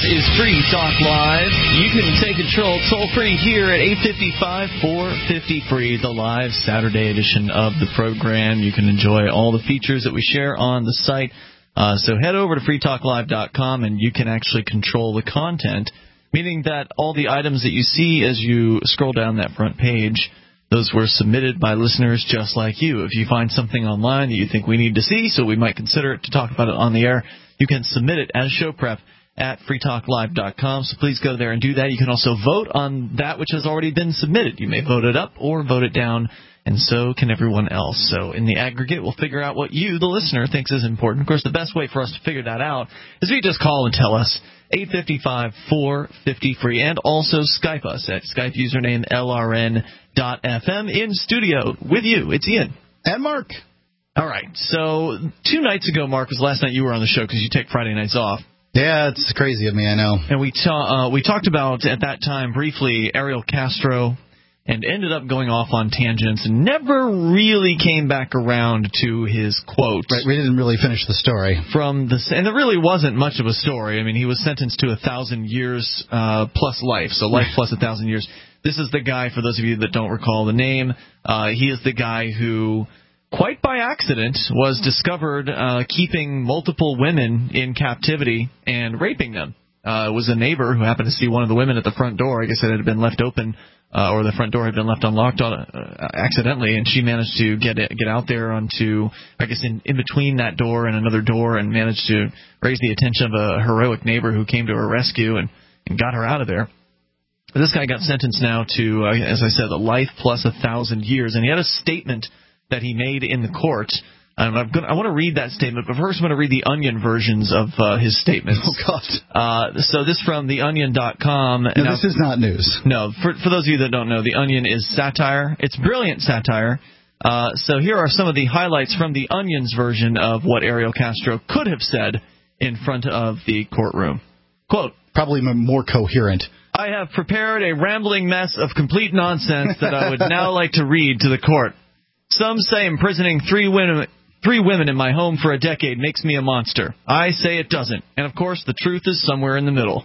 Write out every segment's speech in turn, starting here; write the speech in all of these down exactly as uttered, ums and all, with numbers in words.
is Free Talk Live. You can take control toll-free here at eight five five, four five zero, free, the live Saturday edition of the program. You can enjoy all the features that we share on the site. Uh, so head over to free talk live dot com and you can actually control the content, meaning that all the items that you see as you scroll down that front page, those were submitted by listeners just like you. If you find something online that you think we need to see, so we might consider it to talk about it on the air, you can submit it as show prep at free talk live dot com. So please go there and do that. You can also vote on that which has already been submitted. You may vote it up or vote it down, and so can everyone else. So in the aggregate, we'll figure out what you, the listener, thinks is important. Of course, the best way for us to figure that out is if you just call and tell us, eight five five, four five zero, free, and also Skype us at Skype username L R N dot F M. In studio with you, it's Ian. And Mark. All right, so two nights ago, Mark, was the last night you were on the show because you take Friday nights off. Yeah, it's crazy of me, I know. And we, ta- uh, we talked about, at that time, briefly, Ariel Castro, and ended up going off on tangents and never really came back around to his quote. Right, we didn't really finish the story. From the, and there really wasn't much of a story. I mean, he was sentenced to a thousand years uh, plus life, so life plus a thousand years. This is the guy, for those of you that don't recall the name, uh, he is the guy who, quite by accident, was discovered uh, keeping multiple women in captivity and raping them. Uh, it was a neighbor who happened to see one of the women at the front door. I guess it had been left open, uh, or the front door had been left unlocked on, uh, accidentally, and she managed to get it, get out there onto, I guess, in, in between that door and another door, and managed to raise the attention of a heroic neighbor who came to her rescue and, and got her out of there. This guy got sentenced now to, uh, as I said, a life plus a thousand years, and he had a statement that he made in the court. Um, I'm gonna, I want to read that statement, but first I'm going to read the Onion versions of uh, his statements. Oh, God. Uh, so this from the onion dot com. No, now, this is not news. No, for, for those of you that don't know, The Onion is satire. It's brilliant satire. Uh, so here are some of the highlights from the Onion's version of what Ariel Castro could have said in front of the courtroom. Quote, probably more coherent. I have prepared a rambling mess of complete nonsense that I would now like to read to the court. Some say imprisoning three women, three women in my home for a decade makes me a monster. I say it doesn't. And, of course, the truth is somewhere in the middle.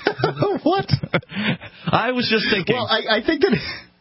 What? I was just thinking. Well, I, I think that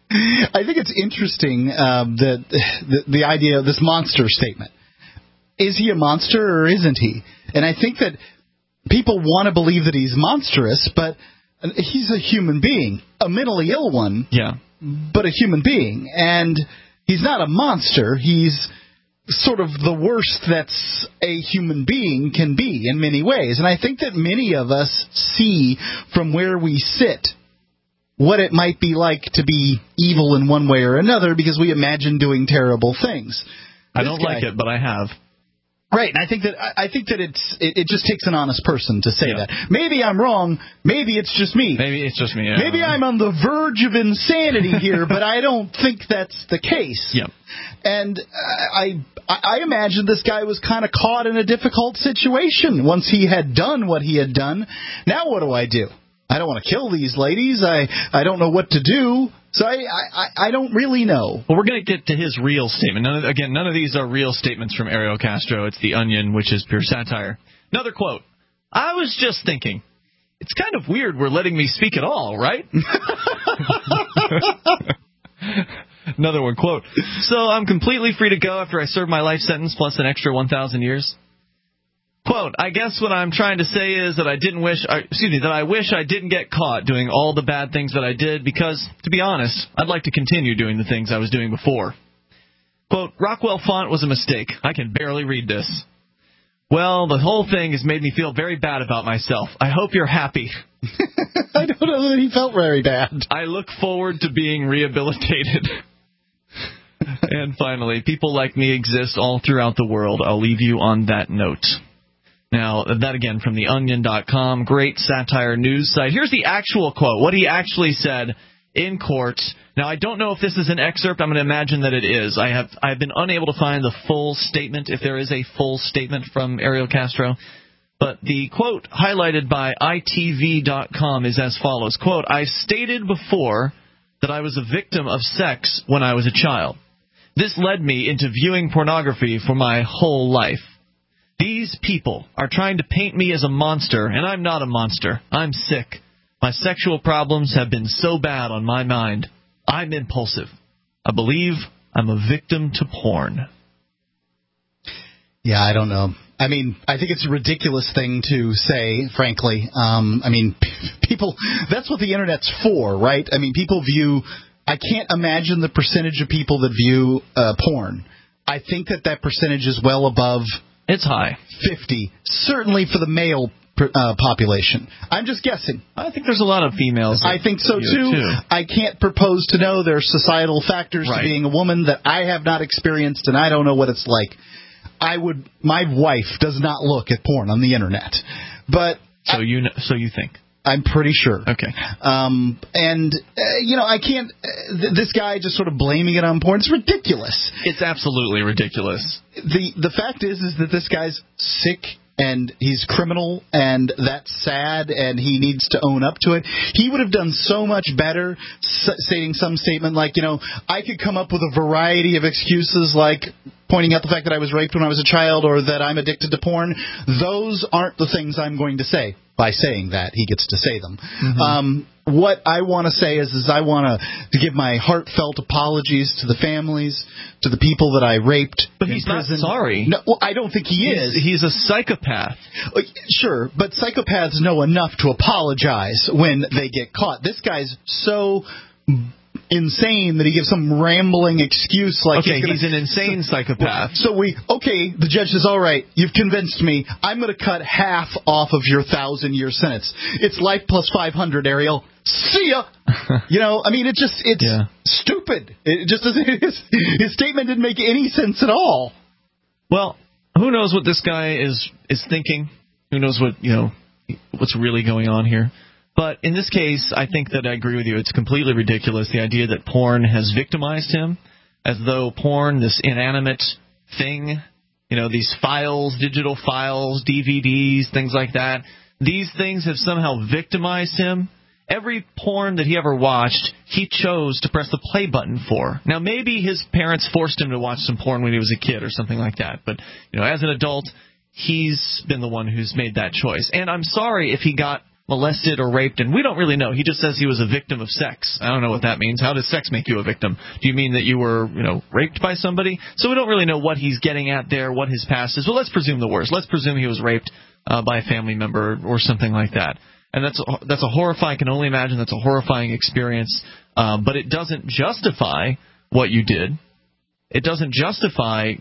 I think it's interesting um, that the, the idea of this monster statement. Is he a monster or isn't he? And I think that people want to believe that he's monstrous, but he's a human being, a mentally ill one, yeah, but a human being. And he's not a monster. He's sort of the worst that's a human being can be in many ways. And I think that many of us see from where we sit what it might be like to be evil in one way or another because we imagine doing terrible things. I don't like it, but I have. Right, and I think that I think that it's it, it just takes an honest person to say yeah. that. Maybe I'm wrong. Maybe it's just me. Maybe it's just me. Yeah. Maybe I'm on the verge of insanity here, but I don't think that's the case. Yeah. And I I imagine this guy was kind of caught in a difficult situation once he had done what he had done. Now what do I do? I don't want to kill these ladies. I, I don't know what to do. So I, I, I don't really know. Well, we're going to get to his real statement. None of, again, none of these are real statements from Ariel Castro. It's The Onion, which is pure satire. Another quote. I was just thinking, it's kind of weird we're letting me speak at all, right? Another one, quote. So I'm completely free to go after I serve my life sentence plus an extra one thousand years. Quote, I guess what I'm trying to say is that I didn't wish, uh, excuse me, that I wish I didn't get caught doing all the bad things that I did because, to be honest, I'd like to continue doing the things I was doing before. Quote, Rockwell font was a mistake. I can barely read this. Well, the whole thing has made me feel very bad about myself. I hope you're happy. I don't know that he felt very bad. I look forward to being rehabilitated. And finally, people like me exist all throughout the world. I'll leave you on that note. Now, that again from the onion dot com, great satire news site. Here's the actual quote, what he actually said in court. Now, I don't know if this is an excerpt. I'm going to imagine that it is. I have I have been unable to find the full statement, if there is a full statement from Ariel Castro. But the quote highlighted by I T V dot com is as follows. Quote, I stated before that I was a victim of sex when I was a child. This led me into viewing pornography for my whole life. These people are trying to paint me as a monster, and I'm not a monster. I'm sick. My sexual problems have been so bad on my mind. I'm impulsive. I believe I'm a victim to porn. Yeah, I don't know. I mean, I think it's a ridiculous thing to say, frankly. Um, I mean, people, that's what the Internet's for, right? I mean, people view, I can't imagine the percentage of people that view uh, porn. I think that that percentage is well above... It's high. fifty, certainly for the male uh, population. I'm just guessing. I think there's a lot of females. I think so, too. too. I can't propose to know. There are societal factors right. to being a woman that I have not experienced, and I don't know what it's like. I would. My wife does not look at porn on the Internet. But So I, you know, so you think. I'm pretty sure. Okay. Um, and, uh, you know, I can't... Uh, th- this guy just sort of blaming it on porn, it's ridiculous. It's absolutely ridiculous. The the fact is, is that this guy's sick and he's criminal, and that's sad, and he needs to own up to it. He would have done so much better s- stating some statement like, you know, I could come up with a variety of excuses like pointing out the fact that I was raped when I was a child or that I'm addicted to porn. Those aren't the things I'm going to say. By saying that, he gets to say them. Mm-hmm. Um, what I want to say is, is I want to give my heartfelt apologies to the families, to the people that I raped. But in he's prison. not sorry. No, well, I don't think he he's, is. He's a psychopath. Sure, but psychopaths know enough to apologize when they get caught. This guy's so insane that he gives some rambling excuse like okay, he's, gonna, he's an insane psychopath. So we okay, the judge says, all right, you've convinced me. I'm going to cut half off of your thousand year sentence. It's life plus five hundred, Ariel. See ya. You know, I mean, it just it's yeah. stupid. It just doesn't. His, his statement didn't make any sense at all. Well, who knows what this guy is is thinking? Who knows what you know what's really going on here? But in this case, I think that I agree with you. It's completely ridiculous, the idea that porn has victimized him, as though porn, this inanimate thing, you know, these files, digital files, D V Ds, things like that, these things have somehow victimized him. Every porn that he ever watched, he chose to press the play button for. Now, maybe his parents forced him to watch some porn when he was a kid or something like that. But, you know, as an adult, he's been the one who's made that choice. And I'm sorry if he got molested or raped, and we don't really know. He just says he was a victim of sex. I don't know what that means. How does sex make you a victim? Do you mean that you were, you know, raped by somebody? So we don't really know what he's getting at there, what his past is. Well, let's presume the worst. Let's presume he was raped uh, by a family member or something like that. And that's a, that's a horrifying, I can only imagine that's a horrifying experience, uh, but it doesn't justify what you did. It doesn't justify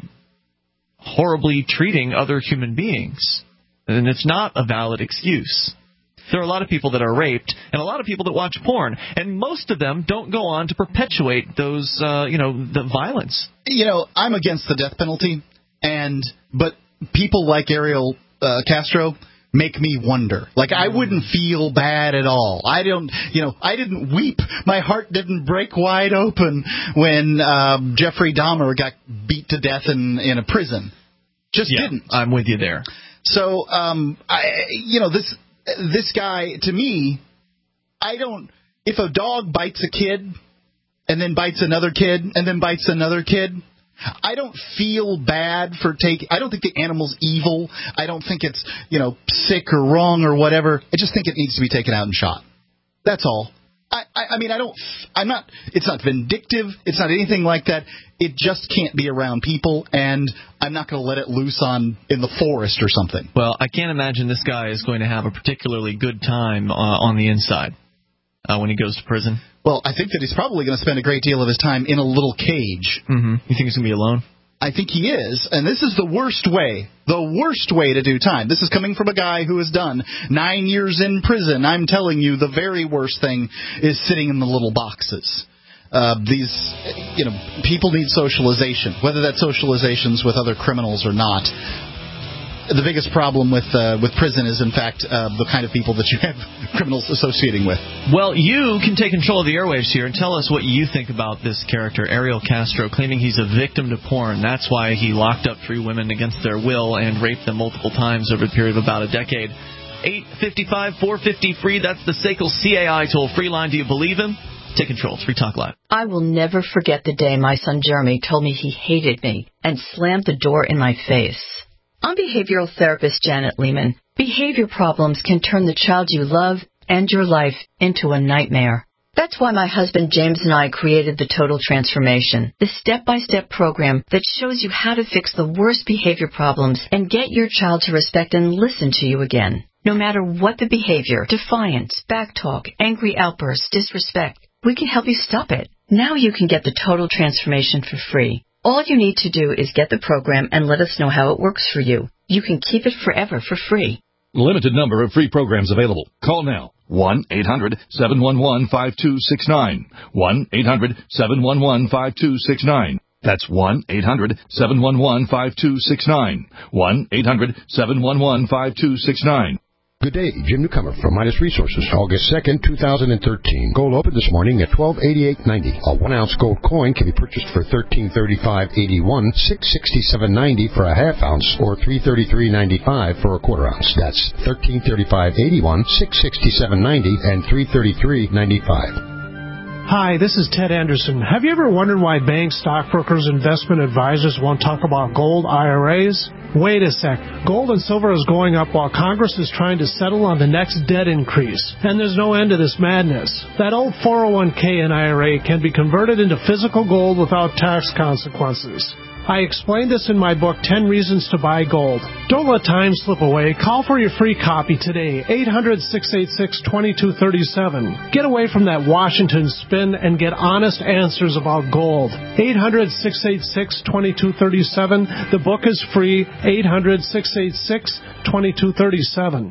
horribly treating other human beings. And it's not a valid excuse. There are a lot of people that are raped and a lot of people that watch porn, and most of them don't go on to perpetuate those, uh, you know, the violence. You know, I'm against the death penalty, and but people like Ariel uh, Castro make me wonder. Like, I wouldn't feel bad at all. I don't, you know, I didn't weep. My heart didn't break wide open when um, Jeffrey Dahmer got beat to death in, in a prison. Just yeah, didn't. I'm with you there. So, um, I, you know, this this guy, to me, I don't, if a dog bites a kid and then bites another kid and then bites another kid, I don't feel bad for taking, I don't think the animal's evil. I don't think it's, you know, sick or wrong or whatever. I just think it needs to be taken out and shot. That's all. I, I, I mean, I don't, I'm not, it's not vindictive. It's not anything like that. It just can't be around people, and I'm not going to let it loose on in the forest or something. Well, I can't imagine this guy is going to have a particularly good time uh, on the inside uh, when he goes to prison. Well, I think that he's probably going to spend a great deal of his time in a little cage. Mm-hmm. You think he's going to be alone? I think he is, and this is the worst way, the worst way to do time. This is coming from a guy who has done nine years in prison. I'm telling you, the very worst thing is sitting in the little boxes. Uh, these, you know, people need socialization, whether that socialization's with other criminals or not. The biggest problem with uh, with prison is, in fact, uh, the kind of people that you have criminals associating with. Well, you can take control of the airwaves here and tell us what you think about this character, Ariel Castro, claiming he's a victim to porn. That's why he locked up three women against their will and raped them multiple times over a period of about a decade. eight five five, four five zero, free. That's the S A C L C A I toll-free line. Do you believe him? Take control. It's Free Talk Live. I will never forget the day my son Jeremy told me he hated me and slammed the door in my face. I'm behavioral therapist Janet Lehman. Behavior problems can turn the child you love and your life into a nightmare. That's why my husband James and I created the Total Transformation, the step-by-step program that shows you how to fix the worst behavior problems and get your child to respect and listen to you again. No matter what the behavior, defiance, backtalk, angry outbursts, disrespect, we can help you stop it. Now you can get the Total Transformation for free. All you need to do is get the program and let us know how it works for you. You can keep it forever for free. Limited number of free programs available. Call now. one eight hundred seven one one five two six nine. one eight hundred seven one one five two six nine. That's one eight hundred seven one one five two six nine. one eight hundred seven one one five two six nine. Good day, Jim Newcomer from Midas Resources. August second, two thousand thirteen. Gold opened this morning at twelve eighty-eight ninety. A one ounce gold coin can be purchased for thirteen thirty-five eighty-one, six sixty-seven ninety for a half ounce, or three thirty-three ninety-five for a quarter ounce. That's thirteen thirty-five eighty-one, six sixty-seven ninety, and three thirty-three ninety-five. Hi, this is Ted Anderson. Have you ever wondered why banks, stockbrokers, investment advisors won't talk about gold I R As? Wait a sec. Gold and silver is going up while Congress is trying to settle on the next debt increase. And there's no end to this madness. That old four oh one k and I R A can be converted into physical gold without tax consequences. I explained this in my book, ten Reasons to Buy Gold. Don't let time slip away. Call for your free copy today, eight hundred, six eight six, two two three seven. Get away from that Washington spin and get honest answers about gold. eight hundred, six eight six, two two three seven. The book is free, eight hundred, six eight six, two two three seven.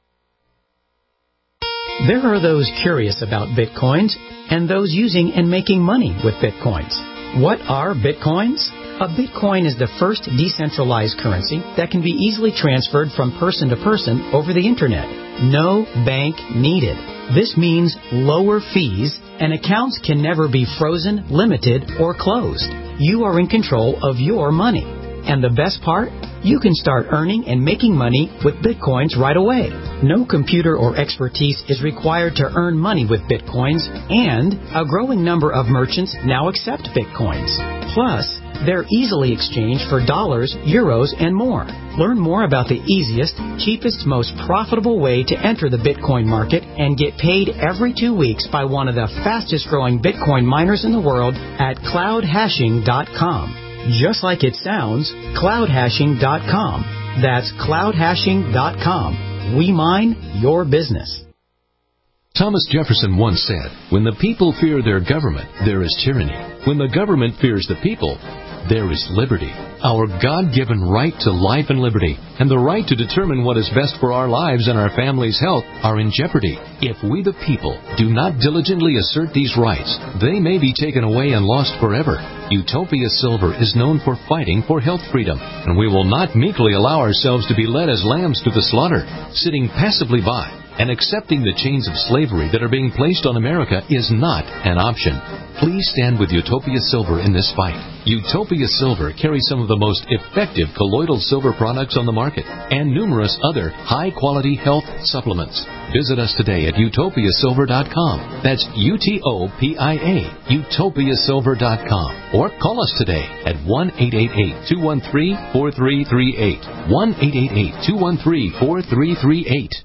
There are those curious about Bitcoins and those using and making money with Bitcoins. What are Bitcoins? A Bitcoin is the first decentralized currency that can be easily transferred from person to person over the Internet. No bank needed. This means lower fees, and accounts can never be frozen, limited, or closed. You are in control of your money. And the best part? You can start earning and making money with Bitcoins right away. No computer or expertise is required to earn money with Bitcoins, and a growing number of merchants now accept Bitcoins. Plus, they're easily exchanged for dollars, euros, and more. Learn more about the easiest, cheapest, most profitable way to enter the Bitcoin market and get paid every two weeks by one of the fastest growing Bitcoin miners in the world at cloud hashing dot com. Just like it sounds, cloud hashing dot com. That's cloud hashing dot com. We mine your business. Thomas Jefferson once said, "When the people fear their government, there is tyranny. When the government fears the people, there is liberty." Our God-given right to life and liberty and the right to determine what is best for our lives and our family's health are in jeopardy. If we the people do not diligently assert these rights, they may be taken away and lost forever. Utopia Silver is known for fighting for health freedom, and we will not meekly allow ourselves to be led as lambs to the slaughter, sitting passively by. And accepting the chains of slavery that are being placed on America is not an option. Please stand with Utopia Silver in this fight. Utopia Silver carries some of the most effective colloidal silver products on the market and numerous other high-quality health supplements. Visit us today at utopia silver dot com. That's U T O P I A, utopia silver dot com. Or call us today at one eight eight eight, two one three, four three three eight. one eight eight eight, two one three, four three three eight.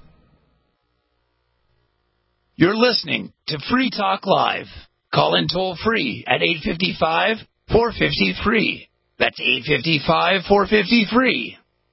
You're listening to Free Talk Live. Call in toll free at eight five five, four five zero, free. That's eight five five, four five zero, free.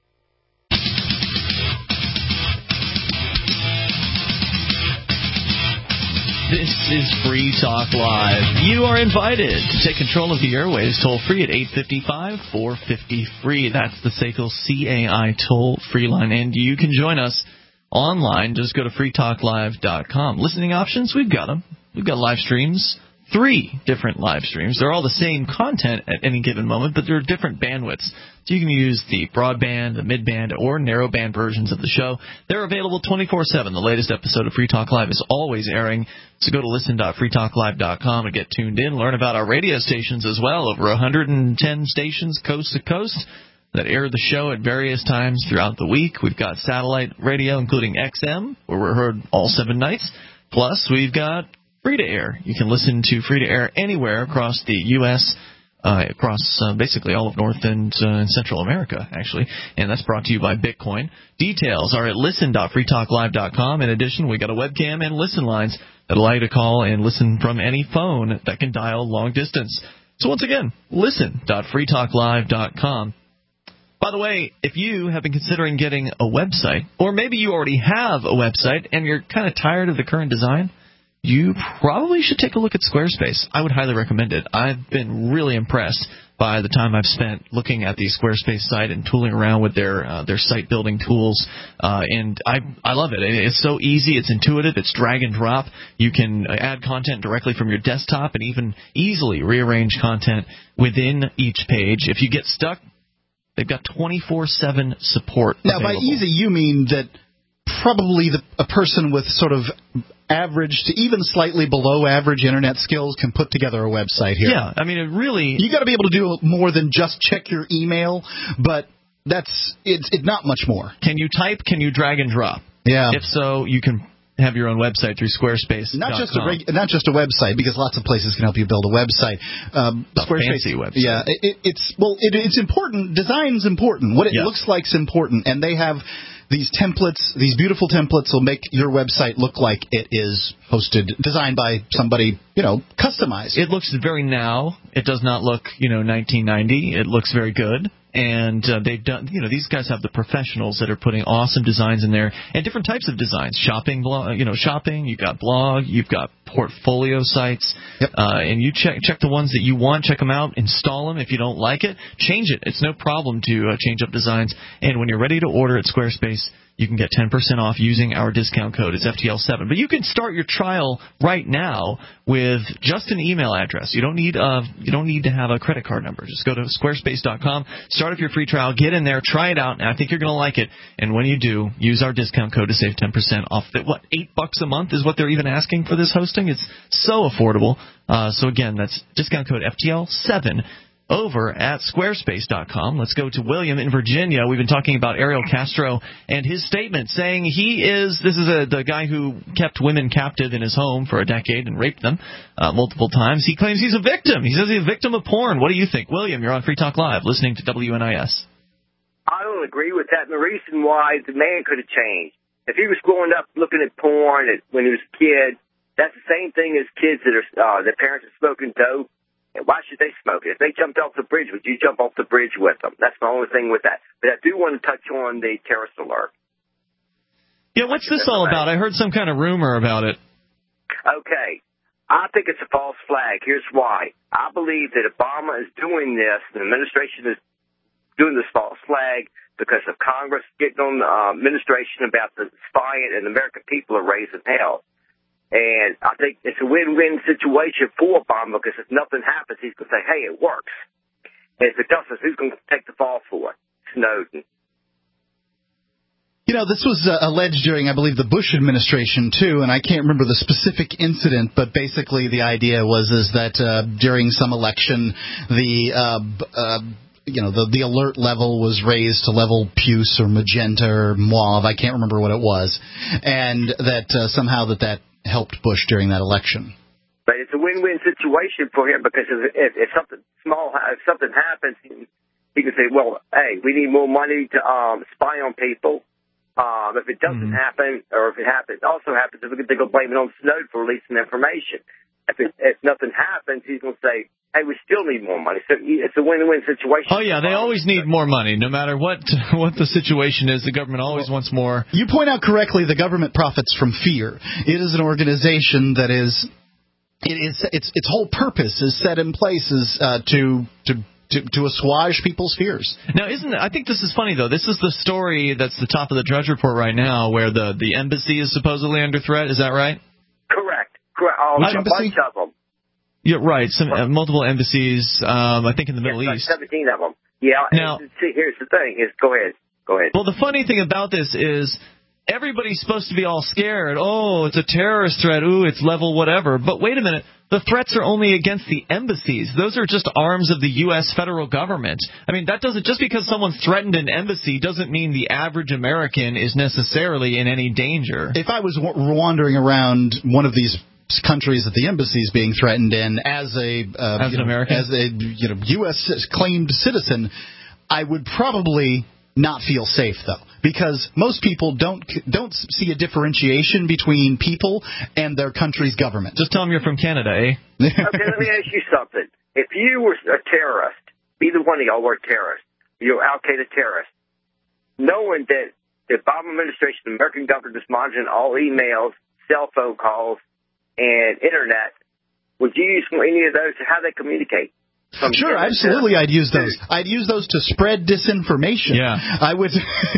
This is Free Talk Live. You are invited to take control of the airwaves toll free at eight five five, four five zero, free. That's the S A C L C A I toll free line. And you can join us online. Just go to free talk live dot com. Listening options, we've got them. We've got live streams, three different live streams. They're all the same content at any given moment, but they're different bandwidths. So you can use the broadband, the midband, or narrowband versions of the show. They're available twenty-four seven. The latest episode of Free Talk Live is always airing. So go to listen dot free talk live dot com to get tuned in. Learn about our radio stations as well. Over one hundred ten stations coast to coast that air the show at various times throughout the week. We've got satellite radio, including X M, where we're heard all seven nights. Plus, we've got free-to-air. You can listen to free-to-air anywhere across the U S uh, across uh, basically all of North and uh, Central America, actually. And that's brought to you by Bitcoin. Details are at listen dot free talk live dot com. In addition, we got a webcam and listen lines that allow you to call and listen from any phone that can dial long distance. So once again, listen dot free talk live dot com. By the way, if you have been considering getting a website, or maybe you already have a website and you're kind of tired of the current design, you probably should take a look at Squarespace. I would highly recommend it. I've been really impressed by the time I've spent looking at the Squarespace site and tooling around with their uh, their site building tools, uh, and I I love it. It's so easy, it's intuitive, it's drag and drop. You can add content directly from your desktop and even easily rearrange content within each page. If you get stuck, they've got twenty-four seven support Now, available. by easy, you mean that probably the, a person with sort of average to even slightly below average internet skills can put together a website here. Yeah, I mean, it really... You got to be able to do more than just check your email, but that's it's it, not much more. Can you type? Can you drag and drop? Yeah. If so, you can have your own website through Squarespace. Not just a reg- not just a website, because lots of places can help you build a website. Um, a Squarespace, fancy website. Yeah, it, it's well, it, it's important. Design's important. What it yes. looks like's important, and they have these templates. These beautiful templates will make your website look like it is hosted, designed by somebody, you know, customized. It looks very now. It does not look, you know, nineteen ninety. It looks very good. And uh, they've done, you know, these guys have the professionals that are putting awesome designs in there, and different types of designs. Shopping, blog, you know, shopping. You've got blog. You've got portfolio sites. Yep. Uh, and you check check the ones that you want. Check them out. Install them. If you don't like it, change it. It's no problem to uh, change up designs. And when you're ready to order at Squarespace, you can get ten percent off using our discount code. It's F T L seven. But you can start your trial right now with just an email address. You don't need uh, you don't need to have a credit card number. Just go to squarespace dot com, start up your free trial, get in there, try it out, and I think you're going to like it. And when you do, use our discount code to save ten percent off. The, what, eight bucks a month is what they're even asking for this hosting? It's so affordable. Uh, so, again, that's discount code F T L seven. Over at squarespace dot com. Let's go to William in Virginia. We've been talking about Ariel Castro and his statement saying he is, this is a, the guy who kept women captive in his home for a decade and raped them uh, multiple times. He claims he's a victim. He says he's a victim of porn. What do you think? William, you're on Free Talk Live, listening to W N I S. I don't agree with that. And the reason why the man could have changed. If he was growing up looking at porn when he was a kid, that's the same thing as kids that are, uh, their parents are smoking dope. Why should they smoke it? If they jumped off the bridge, would you jump off the bridge with them? That's the only thing with that. But I do want to touch on the terrorist alert. Yeah, what's this all about? I heard some kind of rumor about it. Okay. I think it's a false flag. Here's why. I believe that Obama is doing this, the administration is doing this false flag because of Congress getting on the uh, administration about the spying, and the American people are raising hell. And I think it's a win-win situation for Obama, because if nothing happens, he's going to say, hey, it works. And if it doesn't, who's going to take the fall for it? Snowden. You know, this was uh, alleged during, I believe, the Bush administration, too, and I can't remember the specific incident, but basically the idea was is that uh, during some election, the... Uh, uh, you know, the, the alert level was raised to level puce or magenta or mauve. I can't remember what it was. And that uh, somehow that that helped Bush during that election. But it's a win-win situation for him, because if, if something small, if something happens, he, he can say, well, hey, we need more money to um, spy on people. Um, if it doesn't mm-hmm. happen, or if it happens, also happens, they're going to blame it on Snowden for releasing information. If, it, if nothing happens, he's going to say, hey, we still need more money. So it's a win-win situation. Oh, yeah, they always need more money. No matter what what the situation is, the government always wants more. You point out correctly, the government profits from fear. It is an organization that is, it is its its whole purpose is set in place is uh, to to. To, to assuage people's fears. Now, isn't it, I think this is funny, though. This is the story that's the top of the Drudge Report right now, where the, the embassy is supposedly under threat. Is that right? Correct. Correct. Oh, Which a embassy? bunch of them. Yeah, right. Some uh, multiple embassies, um, I think, in the yes, Middle like East. seventeen of them. Yeah. Now, and, see, here's the thing. Is go ahead. Go ahead. Well, the funny thing about this is everybody's supposed to be all scared. Oh, it's a terrorist threat. Ooh, it's level whatever. But wait a minute. The threats are only against the embassies. Those are just arms of the U S federal government. I mean, that doesn't just because someone threatened an embassy doesn't mean the average American is necessarily in any danger. If I was w- wandering around one of these countries that the embassy is being threatened in, as a uh, as an know, American, as a you know U S claimed citizen, I would probably not feel safe though, because most people don't don't see a differentiation between people and their country's government. Just tell them you're from Canada, eh? Okay, let me ask you something. If you were a terrorist, either one of y'all were terrorists, you're Al Qaeda terrorist, knowing that the Obama administration, the American government is monitoring all emails, cell phone calls, and internet, would you use any of those? How they communicate? Sure, absolutely. I'd use those. I'd use those to spread disinformation. Yeah. I would,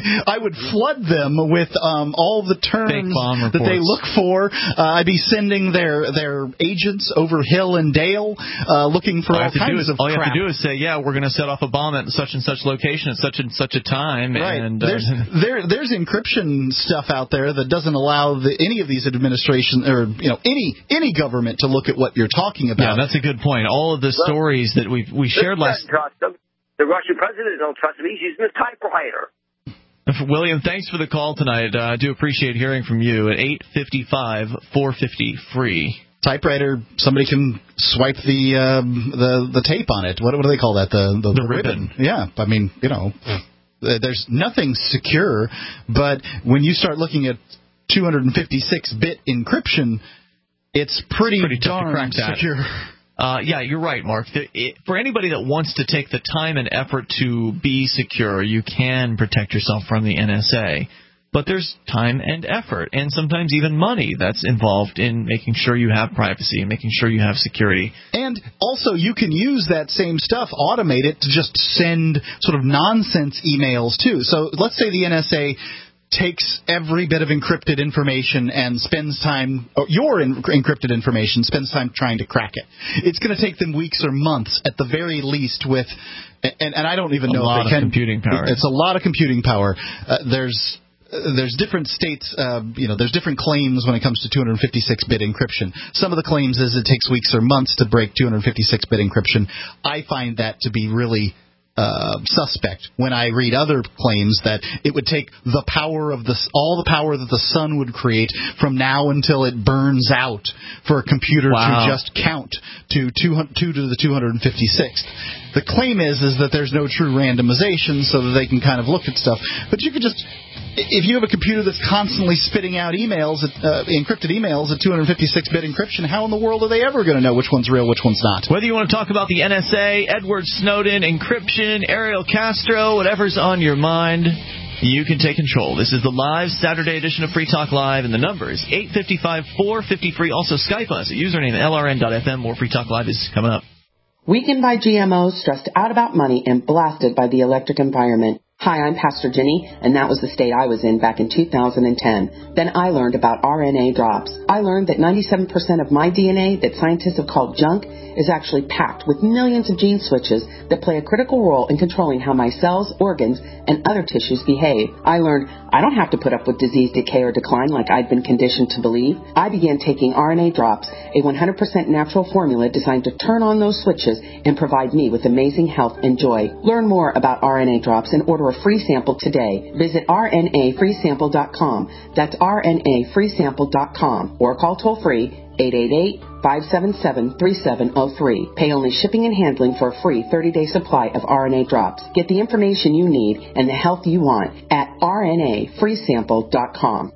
I would flood them with um, all the terms that they look for. Uh, I'd be sending their their agents over hill and dale, uh, looking for all, all kinds is, of all crap. All you have to do is say, "Yeah, we're going to set off a bomb at such and such location at such and such a time." Right. And, uh, there's there there's encryption stuff out there that doesn't allow the, any of these administrations or you know any any government to look at what you're talking about. Yeah, that's a good point. All of the well, stories that we we shared last. Trust them. The Russian president don't trust him. He's using a typewriter. William, thanks for the call tonight. Uh, I do appreciate hearing from you at eight five five, four five zero, free. Typewriter, somebody can swipe the uh, the the tape on it. What, what do they call that? The the, the, the ribbon. ribbon. Yeah, I mean, you know, there's nothing secure, but when you start looking at two fifty-six bit encryption, it's pretty, pretty darn tough to crack that. secure. Uh, yeah, you're right, Mark. The, it, for anybody that wants to take the time and effort to be secure, you can protect yourself from the N S A. But there's time and effort, and sometimes even money that's involved in making sure you have privacy and making sure you have security. And also, you can use that same stuff, automate it to just send sort of nonsense emails, too. So let's say the N S A takes every bit of encrypted information and spends time, or your in, encrypted information, spends time trying to crack it. It's going to take them weeks or months at the very least with, and, and I don't even a know lot if they of can. computing power. It's a lot of computing power. Uh, there's uh, there's different states, uh, you know, there's different claims when it comes to two fifty-six bit encryption. Some of the claims is it takes weeks or months to break two fifty-six bit encryption. I find that to be really Uh, suspect when I read other claims that it would take the power of the all the power that the sun would create from now until it burns out for a computer wow. to just count to two, two to the two fifty-sixth. The claim is is that there's no true randomization, so that they can kind of look at stuff. But you could just, if you have a computer that's constantly spitting out emails, uh, encrypted emails at two fifty-six bit encryption, how in the world are they ever going to know which one's real, which one's not? Whether you want to talk about the N S A, Edward Snowden, encryption, Ariel Castro, whatever's on your mind, you can take control. This is the live Saturday edition of Free Talk Live, and the number is eight five five, four five zero, free. Also, Skype us at username L R N dot F M. More Free Talk Live is coming up. Weakened by G M Os, stressed out about money, and blasted by the electric environment. Hi, I'm Pastor Jenny, and that was the state I was in back in two thousand ten. Then I learned about R N A drops. I learned that ninety-seven percent of my D N A that scientists have called junk is actually packed with millions of gene switches that play a critical role in controlling how my cells, organs, and other tissues behave. I learned I don't have to put up with disease, decay, or decline like I'd been conditioned to believe. I began taking R N A drops, a one hundred percent natural formula designed to turn on those switches and provide me with amazing health and joy. Learn more about R N A drops and order a free sample today. Visit R N A free sample dot com. That's R N A free sample dot com, or call toll free eight eight eight, five seven seven, three seven zero three. Pay only shipping and handling for a free thirty-day supply of R N A drops. Get the information you need and the health you want at R N A free sample dot com.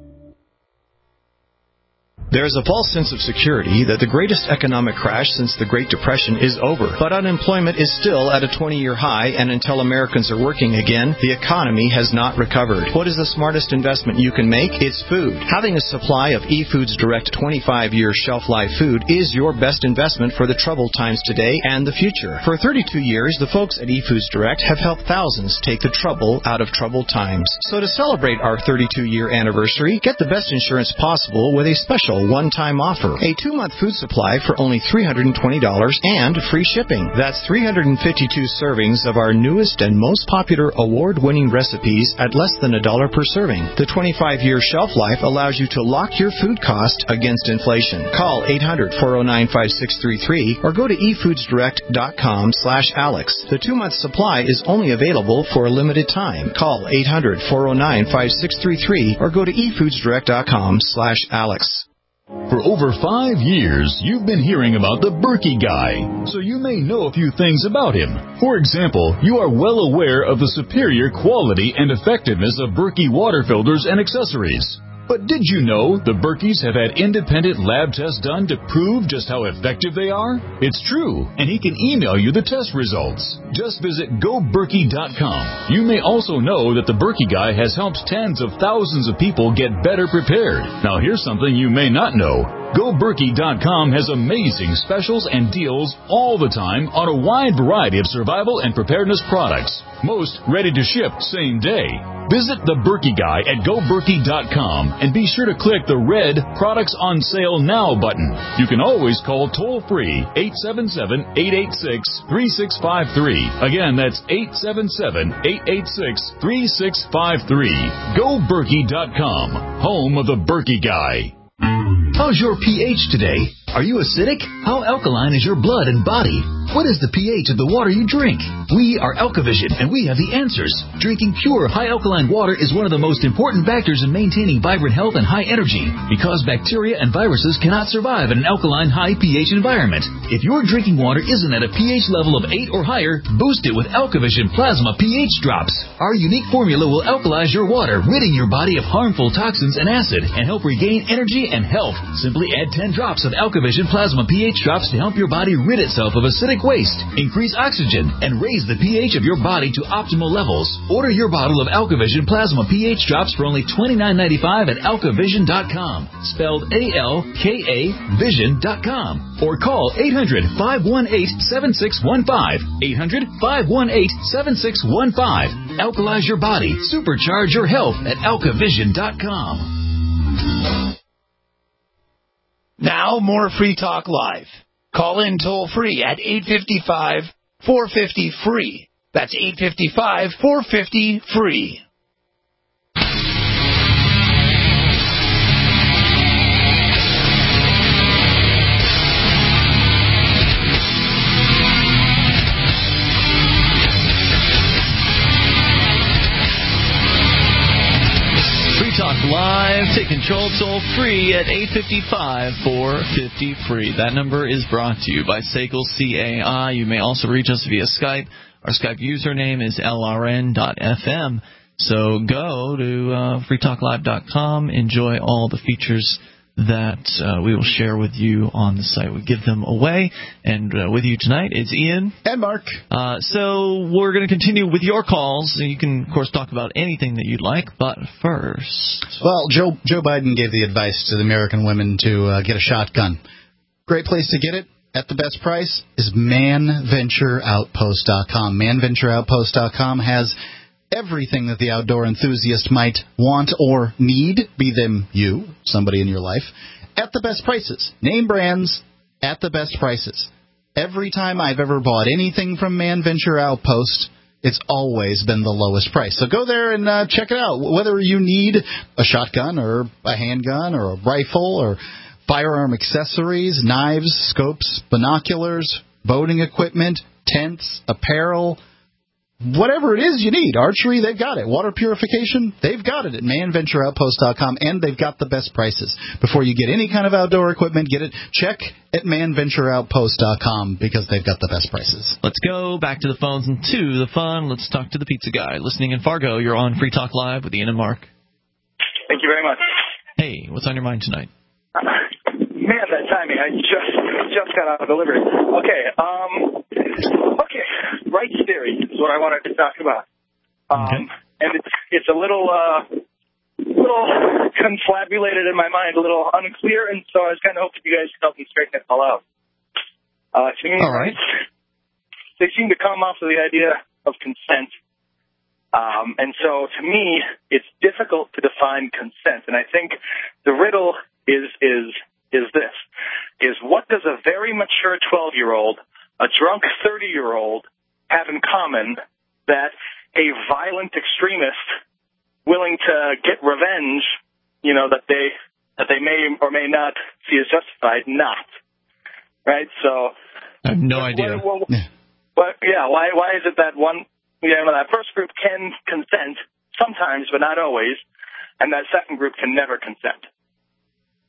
There is a false sense of security that the greatest economic crash since the Great Depression is over. But unemployment is still at a twenty-year high, and until Americans are working again, the economy has not recovered. What is the smartest investment you can make? It's food. Having a supply of eFoods Direct twenty-five year shelf life food is your best investment for the troubled times today and the future. For thirty-two years, the folks at eFoods Direct have helped thousands take the trouble out of troubled times. So to celebrate our thirty-two year anniversary, get the best insurance possible with a special one-time offer. A two-month food supply for only three hundred twenty dollars and free shipping. That's three hundred fifty-two servings of our newest and most popular award-winning recipes at less than a dollar per serving. The twenty-five year shelf life allows you to lock your food cost against inflation. Call eight hundred, four oh nine, five six three three or go to e foods direct dot com slash Alex. The two-month supply is only available for a limited time. Call eight hundred, four oh nine, five six three three or go to e foods direct dot com slash Alex. For over five years, you've been hearing about the Berkey Guy, so you may know a few things about him. For example, you are well aware of the superior quality and effectiveness of Berkey water filters and accessories. But did you know the Berkeys have had independent lab tests done to prove just how effective they are? It's true, and he can email you the test results. Just visit go berkey dot com. You may also know that the Berkey Guy has helped tens of thousands of people get better prepared. Now here's something you may not know. go berkey dot com has amazing specials and deals all the time on a wide variety of survival and preparedness products. Most ready to ship same day. Visit the Berkey Guy at go berkey dot com and be sure to click the red Products on Sale Now button. You can always call toll-free eight seven seven, eight eight six, three six five three. Again, that's eight seven seven, eight eight six, three six five three. go berkey dot com, home of the Berkey Guy. How's your pH today? Are you acidic? How alkaline is your blood and body? What is the pH of the water you drink? We are AlkaVision, and we have the answers. Drinking pure, high-alkaline water is one of the most important factors in maintaining vibrant health and high energy, because bacteria and viruses cannot survive in an alkaline, high pH environment. If your drinking water isn't at a pH level of eight or higher, boost it with AlkaVision Plasma pH Drops. Our unique formula will alkalize your water, ridding your body of harmful toxins and acid, and help regain energy and health. Simply add ten drops of AlkaVision Plasma pH Drops to help your body rid itself of acidic waste, increase oxygen, and raise the pH of your body to optimal levels. Order your bottle of AlkaVision Plasma pH Drops for only twenty-nine ninety-five at alka vision dot com, spelled A L K A vision dot com, or call eight hundred, five one eight, seven six one five, eight hundred, five one eight, seven six one five. Alkalize your body, supercharge your health at alka vision dot com. Now, more Free Talk Live. Call in toll-free at eight five five, four five zero, free. That's eight five five, four five zero, free. Talk Live. Take control toll free at eight five five, four five zero, free. That number is brought to you by Segal C A I. You may also reach us via Skype. Our Skype username is L R N dot F M. So go to uh, free talk live dot com. Enjoy all the features that uh, we will share with you on the site. We give them away. And uh, with you tonight, it's Ian. And Mark. Uh, so we're going to continue with your calls. You can, of course, talk about anything that you'd like. But first... Well, Joe Joe Biden gave the advice to the American women to uh, get a shotgun. Great place to get it at the best price is man venture outpost dot com. man venture outpost dot com has everything that the outdoor enthusiast might want or need, be them you, somebody in your life, at the best prices. Name brands at the best prices. Every time I've ever bought anything from Man Venture Outpost, it's always been the lowest price. So go there and uh, check it out. Whether you need a shotgun or a handgun or a rifle or firearm accessories, knives, scopes, binoculars, boating equipment, tents, apparel, whatever it is you need, archery, they've got it. Water purification, they've got it at man venture outpost dot com, and they've got the best prices. Before you get any kind of outdoor equipment, get it. Check at man venture outpost dot com because they've got the best prices. Let's go back to the phones and to the fun. Let's talk to the pizza guy. Listening in Fargo, you're on Free Talk Live with Ian and Mark. Thank you very much. Hey, what's on your mind tonight? Uh, man, that timing. I just just got out of delivery. Okay, um... Okay, rights theory is what I wanted to talk about, um, okay. and it's it's a little uh, little confabulated in my mind, a little unclear, and so I was kind of hoping you guys could help me straighten it all out. Uh, to me, all right. They seem to come off of the idea of consent, um, and so to me, it's difficult to define consent, and I think the riddle is is is this: is what does a very mature twelve-year-old, a drunk thirty-year-old, have in common that a violent extremist willing to get revenge, you know, that they that they may or may not see as justified, not. Right? So I have no what, idea. Well, well, yeah, why why is it that one, you know, that first group can consent sometimes, but not always, and that second group can never consent?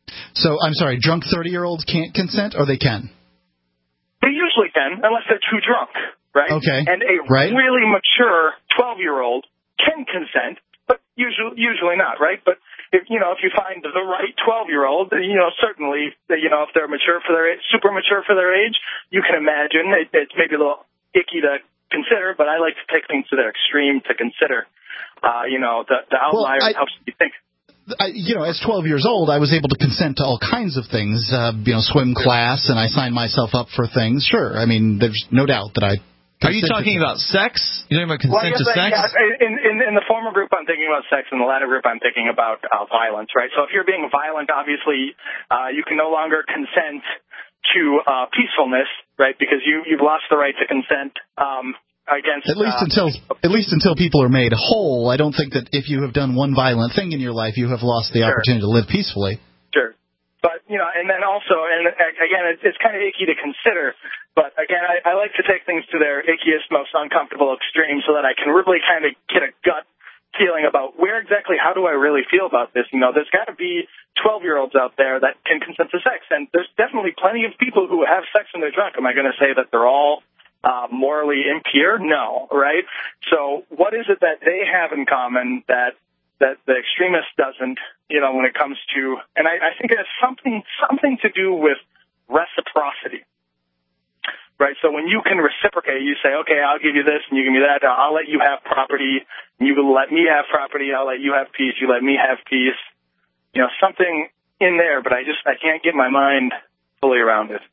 So, I'm sorry, drunk thirty-year-olds can't consent, or they can? They usually can, unless they're too drunk, right? Okay. And a right. really mature twelve-year-old can consent, but usually, usually not, right? But if you know, if you find the right twelve-year-old, you know, certainly, you know, if they're mature for their age, super mature for their age, you can imagine it, it's maybe a little icky to consider, but I like to take things to their extreme to consider. Uh, you know, the, the outlier well, I, helps you think. I, you know, as twelve years old, I was able to consent to all kinds of things, uh, you know, swim class, and I signed myself up for things. Sure, I mean, there's no doubt that I. Are you talking about sex? You're talking about consent well, to sex? Yeah, in, in, in the former group, I'm thinking about sex. In the latter group, I'm thinking about uh, violence, right? So if you're being violent, obviously, uh, you can no longer consent to uh, peacefulness, right? Because you, you've lost the right to consent. Um, Against, at least uh, until at least until people are made whole. I don't think that if you have done one violent thing in your life, you have lost the sure. opportunity to live peacefully. Sure, but you know, and then also, and again, it's, it's kind of icky to consider. But again, I, I like to take things to their ickiest, most uncomfortable extreme, so that I can really kind of get a gut feeling about where exactly, how do I really feel about this? You know, there's got to be twelve-year-olds out there that can consent to sex, and there's definitely plenty of people who have sex when they're drunk. Am I going to say that they're all Uh, morally impure? No, right? So what is it that they have in common that that the extremist doesn't, you know, when it comes to, and I, I think it has something something to do with reciprocity, right? So when you can reciprocate, you say, okay, I'll give you this and you give me that, I'll let you have property, and you let me have property, I'll let you have peace, you let me have peace, you know, something in there, but I just, I can't get my mind fully around it.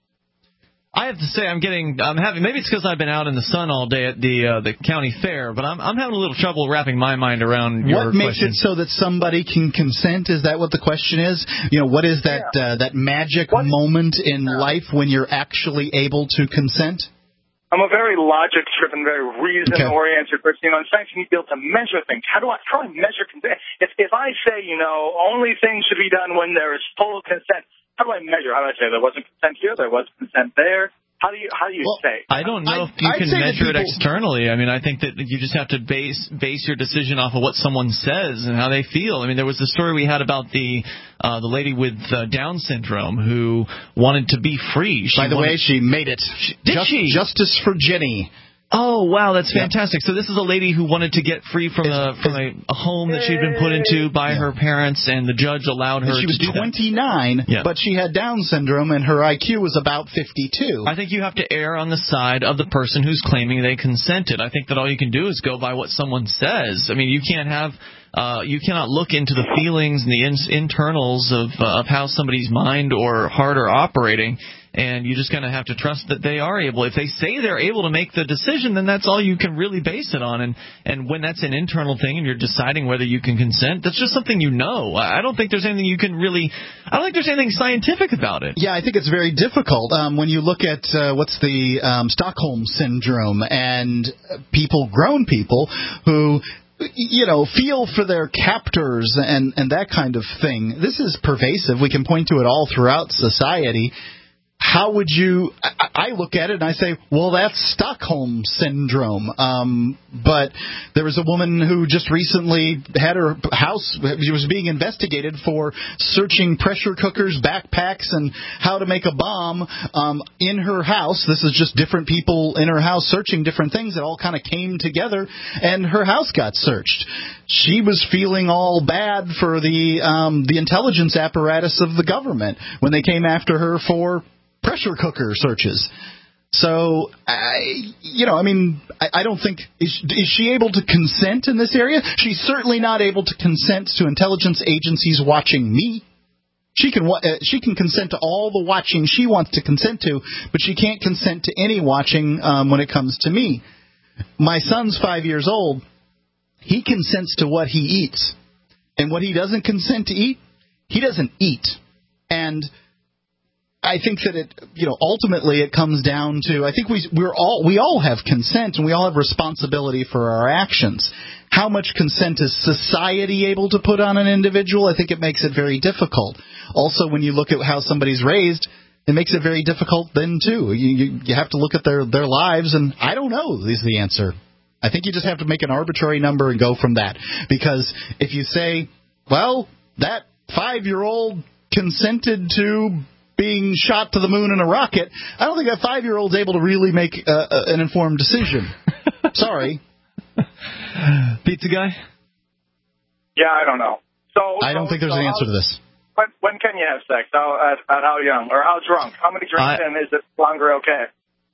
I have to say, I'm getting, I'm having, maybe it's because I've been out in the sun all day at the uh, the county fair, but I'm I'm having a little trouble wrapping my mind around your What makes question. it so that somebody can consent? Is that what the question is? You know, what is that yeah. uh, that magic what? moment in yeah. life when you're actually able to consent? I'm a very logic-driven, very reason-oriented okay. person. You know, in science, you need to be able to measure things. How do I, how do I measure consent? If, if I say, you know, only things should be done when there is full consent, how do I measure? How do I say there wasn't consent here, there was consent there? How do you how do you well, say? I don't know I, if you I'd can measure people, it externally. I mean, I think that you just have to base base your decision off of what someone says and how they feel. I mean, there was a story we had about the uh, the lady with uh, Down syndrome who wanted to be free. She By the wanted, way, she made it. She, did Just, she? Justice for Jenny. Oh, wow, that's fantastic. Yeah. So this is a lady who wanted to get free from a from a, a home that she'd been put into by yeah. her parents, and the judge allowed her and she to was do twenty-nine, yeah. but she had Down syndrome, and her I Q was about fifty-two. I think you have to err on the side of the person who's claiming they consented. I think that all you can do is go by what someone says. I mean, you can't have... Uh, you cannot look into the feelings and the in- internals of uh, of how somebody's mind or heart are operating, and you're just going to have to trust that they are able. If they say they're able to make the decision, then that's all you can really base it on. And and when that's an internal thing and you're deciding whether you can consent, that's just something you know. I don't think there's anything you can really. I don't think there's anything scientific about it. Yeah, I think it's very difficult. Um, when you look at uh, what's the um, Stockholm syndrome and people, grown people who, you know, feel for their captors and, and that kind of thing. This is pervasive. We can point to it all throughout society. How would you – I look at it and I say, well, that's Stockholm syndrome. Um, but there was a woman who just recently had her house – she was being investigated for searching pressure cookers, backpacks, and how to make a bomb um, in her house. This is just different people in her house searching different things. It all kind of came together, and her house got searched. She was feeling all bad for the um, the intelligence apparatus of the government when they came after her for – pressure cooker searches. So, I, you know, I mean, I, I don't think is, is she able to consent in this area? She's certainly not able to consent to intelligence agencies watching me. She can uh, she can consent to all the watching she wants to consent to, but she can't consent to any watching um, when it comes to me. My son's five years old. He consents to what he eats, and what he doesn't consent to eat, he doesn't eat. And I think that it, you know, ultimately it comes down to, I think we we're all we all have consent and we all have responsibility for our actions. How much consent is society able to put on an individual? I think it makes it very difficult. Also, when you look at how somebody's raised, it makes it very difficult then too. You you, you have to look at their their lives, and I don't know is the answer. I think you just have to make an arbitrary number and go from that. Because if you say, well, that five-year-old consented to being shot to the moon in a rocket, I don't think that five-year-old's able to really make uh, an informed decision. Sorry. Pizza guy? Yeah, I don't know. So I don't so, think there's so an answer how, to this. When, when can you have sex? How, at, at how young? Or how drunk? How many drinks I, in is it longer okay?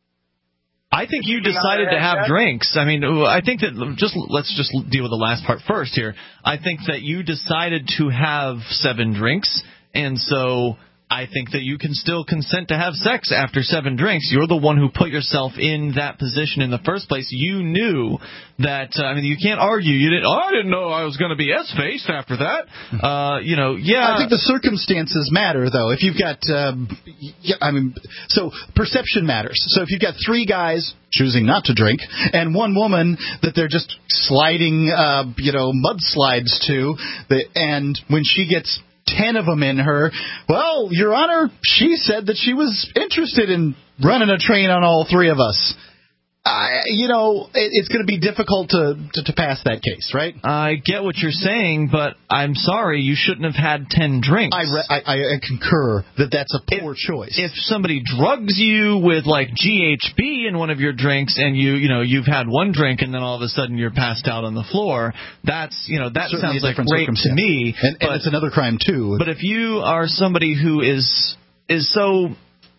I think you decided to have drinks. I mean, I think that just let's just deal with the last part first here. I think that you decided to have seven drinks, and so I think that you can still consent to have sex after seven drinks. You're the one who put yourself in that position in the first place. You knew that, uh, I mean, you can't argue. You didn't, oh, I didn't know I was going to be S-faced after that. Uh, you know, yeah. I think the circumstances matter, though. If you've got, um, yeah, I mean, so perception matters. So if you've got three guys choosing not to drink and one woman that they're just sliding, uh, you know, mudslides to, and when she gets ten of them in her, well, Your Honor, she said that she was interested in running a train on all three of us. I, you know, it, it's going to be difficult to, to, to pass that case, right? I get what you're saying, but I'm sorry, you shouldn't have had ten drinks. I, re- I, I concur that that's a poor if, choice. If somebody drugs you with, like, G H B in one of your drinks and you, you know, you've had one drink and then all of a sudden you're passed out on the floor, that's, you know, that Certainly sounds like rape to me. And, but, and it's another crime, too. But if you are somebody who is is so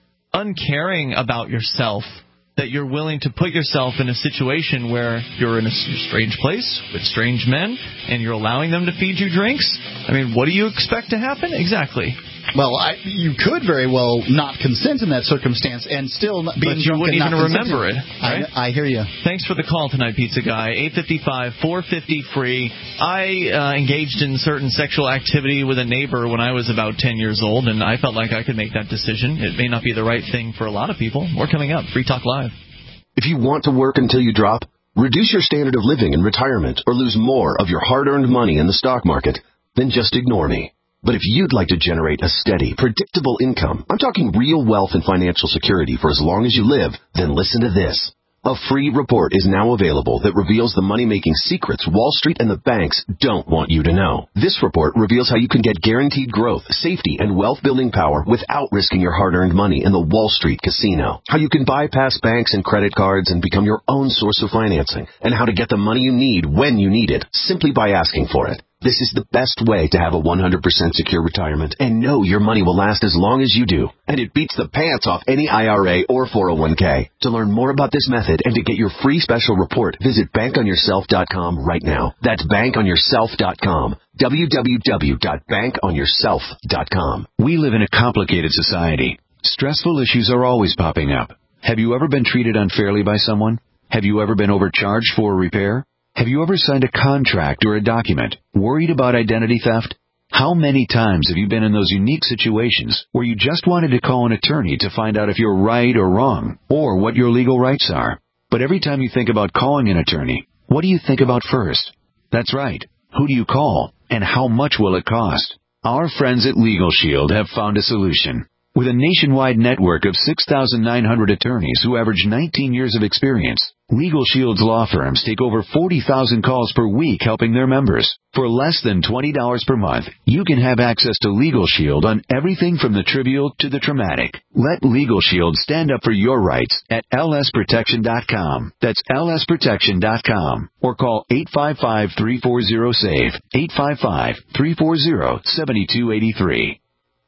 uncaring about yourself that you're willing to put yourself in a situation where you're in a strange place with strange men and you're allowing them to feed you drinks, I mean, what do you expect to happen? Exactly. Well, I, you could very well not consent in that circumstance and still not being But you drunk wouldn't and even not remember it. consenting. Right? I, I hear you. Thanks for the call tonight, Pizza Guy. eight five five, four five zero, free. I uh, engaged in certain sexual activity with a neighbor when I was about ten years old, and I felt like I could make that decision. It may not be the right thing for a lot of people. More coming up. Free Talk Live. If you want to work until you drop, reduce your standard of living in retirement, or lose more of your hard-earned money in the stock market, then just ignore me. But if you'd like to generate a steady, predictable income, I'm talking real wealth and financial security for as long as you live, then listen to this. A free report is now available that reveals the money-making secrets Wall Street and the banks don't want you to know. This report reveals how you can get guaranteed growth, safety, and wealth-building power without risking your hard-earned money in the Wall Street casino. How you can bypass banks and credit cards and become your own source of financing. And how to get the money you need when you need it, simply by asking for it. This is the best way to have a one hundred percent secure retirement and know your money will last as long as you do. And it beats the pants off any I R A or four oh one k. To learn more about this method and to get your free special report, visit bank on yourself dot com right now. That's bank on yourself dot com. w w w dot bank on yourself dot com. We live in a complicated society. Stressful issues are always popping up. Have you ever been treated unfairly by someone? Have you ever been overcharged for a repair? Have you ever signed a contract or a document worried about identity theft? How many times have you been in those unique situations where you just wanted to call an attorney to find out if you're right or wrong, or what your legal rights are? But every time you think about calling an attorney, what do you think about first? That's right. Who do you call, and how much will it cost? Our friends at Legal Shield have found a solution. With a nationwide network of six thousand nine hundred attorneys who average nineteen years of experience, Legal Shield's law firms take over forty thousand calls per week helping their members. For less than twenty dollars per month, you can have access to Legal Shield on everything from the trivial to the traumatic. Let Legal Shield stand up for your rights at L S protection dot com. That's L S protection dot com. Or call eight five five, three four zero, SAVE, eight five five, three four zero, seven two eight three.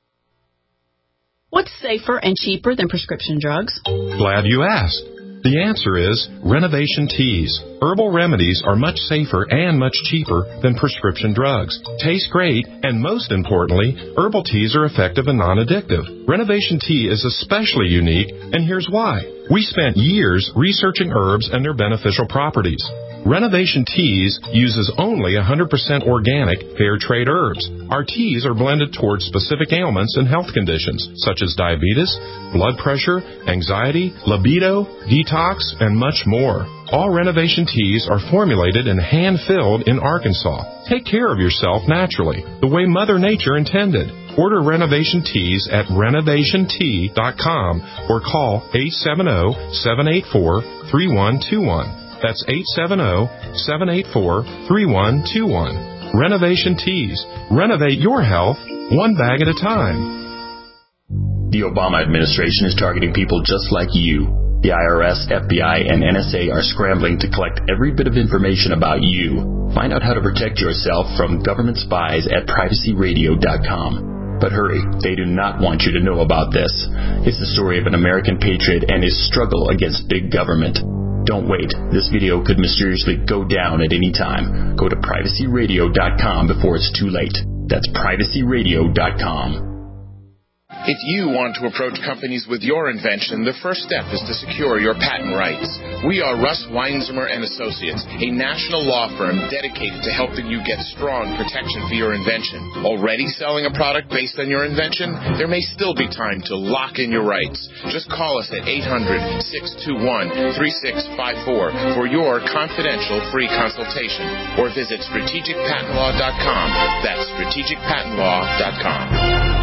What's safer and cheaper than prescription drugs? Glad you asked. The answer is Renovation Teas. Herbal remedies are much safer and much cheaper than prescription drugs. Taste great, and most importantly, herbal teas are effective and non-addictive. Renovation Tea is especially unique, and here's why. We spent years researching herbs and their beneficial properties. Renovation Teas uses only one hundred percent organic, fair trade herbs. Our teas are blended towards specific ailments and health conditions, such as diabetes, blood pressure, anxiety, libido, detox, and much more. All Renovation Teas are formulated and hand-filled in Arkansas. Take care of yourself naturally, the way Mother Nature intended. Order Renovation Teas at renovation tea dot com or call eight seven zero, seven eight four, three one two one. That's eight seven zero, seven eight four, three one two one. Renovation Teas. Renovate your health one bag at a time. The Obama administration is targeting people just like you. The I R S, F B I, and N S A are scrambling to collect every bit of information about you. Find out how to protect yourself from government spies at privacy radio dot com. But hurry, they do not want you to know about this. It's the story of an American patriot and his struggle against big government. Don't wait. This video could mysteriously go down at any time. Go to privacy radio dot com before it's too late. That's privacy radio dot com. If you want to approach companies with your invention, the first step is to secure your patent rights. We are Russ Weinzimmer and Associates, a national law firm dedicated to helping you get strong protection for your invention. Already selling a product based on your invention? There may still be time to lock in your rights. Just call us at eight hundred, six two one, three six five four for your confidential free consultation, or visit strategic patent law dot com. That's strategic patent law dot com.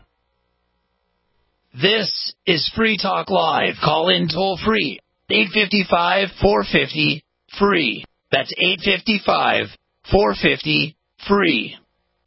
This is Free Talk Live. Call in toll free. eight five five, four five zero, free. That's eight five five, four five zero, free.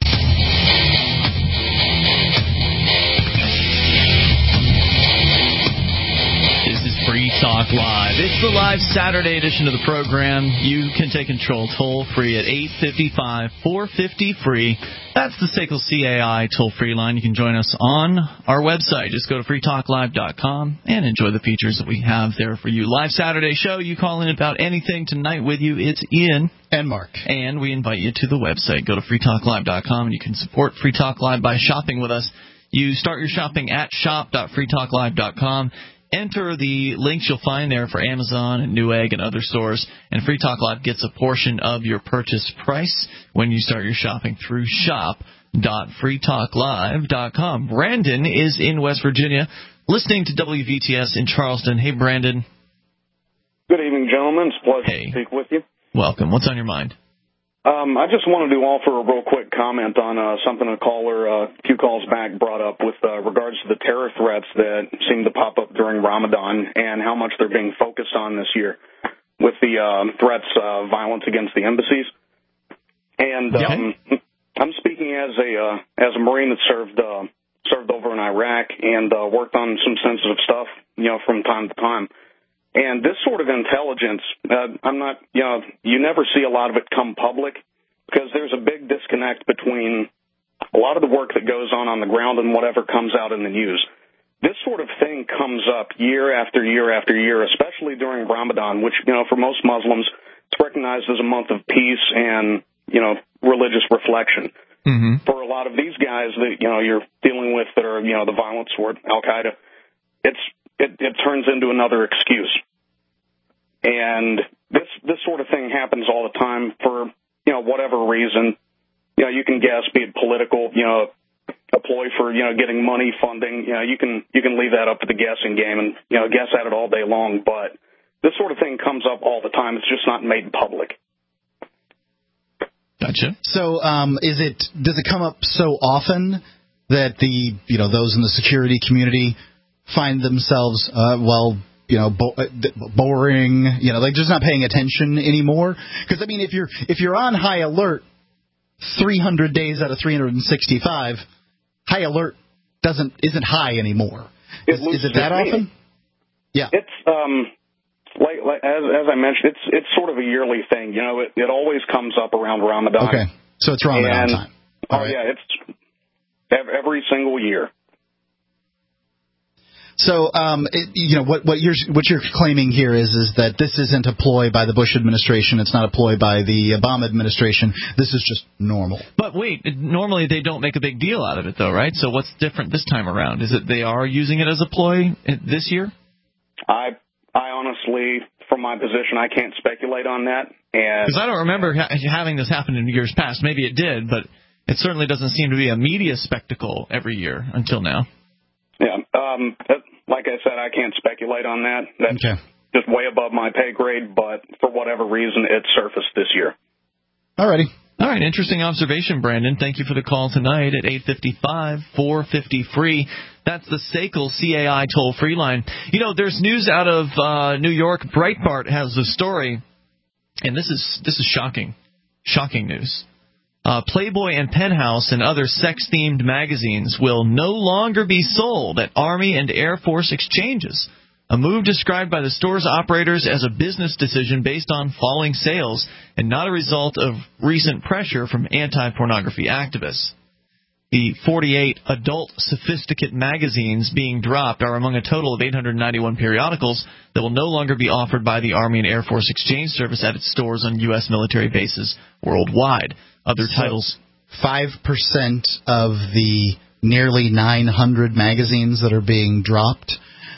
Free Talk Live. It's the live Saturday edition of the program. You can take control toll free at eight five five, four five zero, free. That's the S A C L C A I toll free line. You can join us on our website. Just go to free talk live dot com and enjoy the features that we have there for you. Live Saturday show. You call in about anything tonight with you. It's Ian and Mark. And we invite you to the website. Go to free talk live dot com and you can support Free Talk Live by shopping with us. You start your shopping at shop dot free talk live dot com. Enter the links you'll find there for Amazon and Newegg and other stores, and Free Talk Live gets a portion of your purchase price when you start your shopping through shop dot free talk live dot com. Brandon is in West Virginia, listening to W V T S in Charleston. Hey, Brandon. Good evening, gentlemen. It's a pleasure hey. to speak with you. Welcome. What's on your mind? Um, I just wanted to offer a real quick comment on uh, something a caller uh, a few calls back brought up with uh, regards to the terror threats that seem to pop up during Ramadan and how much they're being focused on this year with the uh, threats, uh, violence against the embassies. And um, I'm speaking as a uh, as a Marine that served uh, served over in Iraq and uh, worked on some sensitive stuff, you know, from time to time. And this sort of intelligence, uh, I'm not, you know, you never see a lot of it come public because there's a big disconnect between a lot of the work that goes on on the ground and whatever comes out in the news. This sort of thing comes up year after year after year, especially during Ramadan, which, you know, for most Muslims, it's recognized as a month of peace and, you know, religious reflection. Mm-hmm. For a lot of these guys that, you know, you're dealing with that are, you know, the violent sort, Al-Qaeda, it's, It, it turns into another excuse. And this this sort of thing happens all the time for, you know, whatever reason. You know, you can guess, be it political, you know, a ploy for, you know, getting money, funding. You know, you can you can leave that up to the guessing game and, you know, guess at it all day long. But this sort of thing comes up all the time. It's just not made public. Gotcha. So um, is it does it come up so often that the, you know, those in the security community find themselves, uh, well, you know, bo- boring, you know, like just not paying attention anymore? Because, I mean, if you're if you're on high alert three hundred days out of three hundred sixty-five, high alert doesn't isn't high anymore. Is, is it that often? Me. Yeah. It's, um, like, like as, as I mentioned, it's it's sort of a yearly thing. You know, it, it always comes up around Ramadan. Okay. So it's Ramadan and, time. All oh, right. yeah, it's every single year. So, um, it, you know, what, what you're what you're claiming here is is that this isn't a ploy by the Bush administration. It's not a ploy by the Obama administration. This is just normal. But wait, normally they don't make a big deal out of it, though, right? So what's different this time around? Is it they are using it as a ploy this year? I I honestly, from my position, I can't speculate on that. And because I don't remember ha- having this happen in years past. Maybe it did, but it certainly doesn't seem to be a media spectacle every year until now. Yeah. Um, like I said, I can't speculate on that. That's okay. Just way above my pay grade, but for whatever reason, it surfaced this year. All righty. All right. Interesting observation, Brandon. Thank you for the call tonight at eight five five, four five zero, free. That's the S A C L C A I toll-free line. You know, there's news out of uh, New York. Breitbart has a story, and this is this is shocking. Shocking news. Uh, Playboy and Penthouse and other sex-themed magazines will no longer be sold at Army and Air Force exchanges, a move described by the store's operators as a business decision based on falling sales and not a result of recent pressure from anti-pornography activists. The forty-eight adult sophisticate magazines being dropped are among a total of eight hundred ninety-one periodicals that will no longer be offered by the Army and Air Force Exchange Service at its stores on U S military bases worldwide. Other so titles. five percent of the nearly nine hundred magazines that are being dropped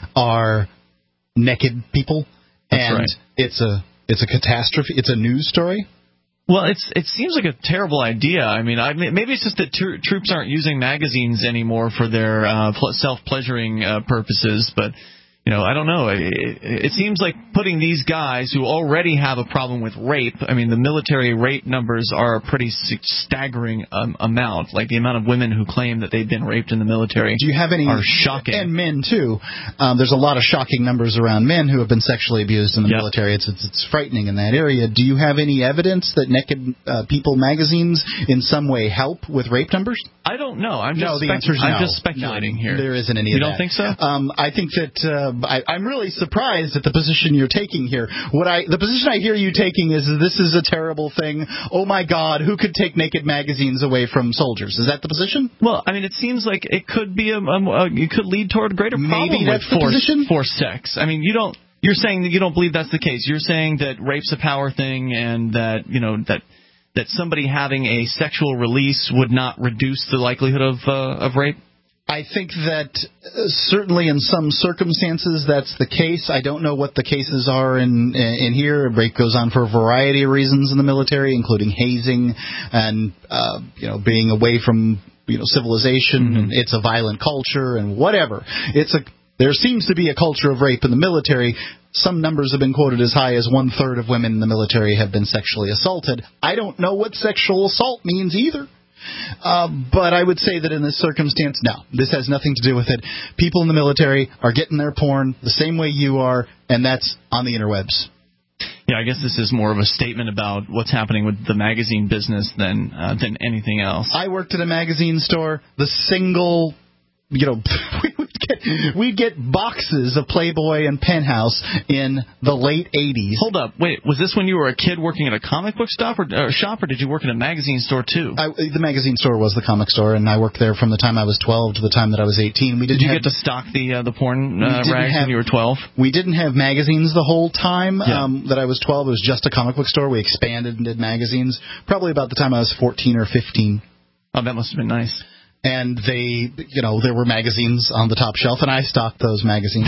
are naked people. That's and right. it's a it's a catastrophe. It's a news story. Well, it's it seems like a terrible idea. I mean, I, maybe it's just that tr- troops aren't using magazines anymore for their uh, pl- self-pleasuring uh, purposes, but you know, I don't know. It, it, it seems like putting these guys who already have a problem with rape. I mean, the military rape numbers are a pretty staggering um, amount. Like the amount of women who claim that they've been raped in the military. Do you have any? Are shocking. And men too. Um, there's a lot of shocking numbers around men who have been sexually abused in the yep. military. It's, it's it's frightening in that area. Do you have any evidence that Naked uh, People magazines in some way help with rape numbers? I don't know. I'm just no. The spec- answer is no. I'm just speculating no, here. There isn't any. You of don't that. think so? Um, I think that uh, I, I'm really surprised at the position you're taking here. What I the position I hear you taking is this is a terrible thing. Oh my God, who could take naked magazines away from soldiers? Is that the position? Well, I mean, it seems like it could be a, a, a it could lead toward a greater problem Maybe that's with the forced, position? forced sex. I mean, you don't. You're saying that you don't believe that's the case. You're saying that rape's a power thing, and that you know that. that somebody having a sexual release would not reduce the likelihood of uh, of rape? I think that uh, certainly in some circumstances that's the case. I don't know what the cases are in in here. Rape goes on for a variety of reasons in the military, including hazing and uh, you know being away from you know civilization. Mm-hmm. And it's a violent culture and whatever. It's a there seems to be a culture of rape in the military. Some numbers have been quoted as high as one-third of women in the military have been sexually assaulted. I don't know what sexual assault means either. Uh, but I would say that in this circumstance, no. This has nothing to do with it. People in the military are getting their porn the same way you are, and that's on the interwebs. Yeah, I guess this is more of a statement about what's happening with the magazine business than uh, than anything else. I worked at a magazine store. The single... You know, we would get we'd get boxes of Playboy and Penthouse in the late eighties. Hold up, wait, was this when you were a kid working at a comic book shop, or, or shop, or did you work at a magazine store too? I, the magazine store was the comic store, and I worked there from the time I was twelve to the time that I was eighteen. We did didn't you have, get to stock the uh, the porn uh, rags have, when you were twelve? We didn't have magazines the whole time yeah. um, that I was twelve. It was just a comic book store. We expanded and did magazines probably about the time I was fourteen or fifteen. Oh, that must have been nice. And they, you know, there were magazines on the top shelf, and I stocked those magazines.